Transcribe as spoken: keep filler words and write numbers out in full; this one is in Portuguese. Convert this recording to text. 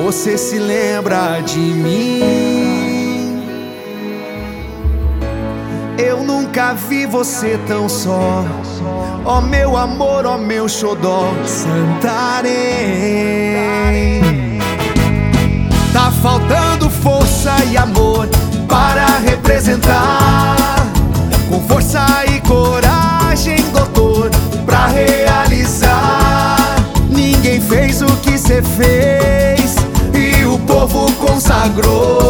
você se lembra de mim. Eu nunca vi você tão só, ó meu amor, ó meu xodó, Santarém. Tá faltando força e amor para representar, com força e coragem, doutor, pra realizar. Ninguém fez o que cê fez e o povo consagrou.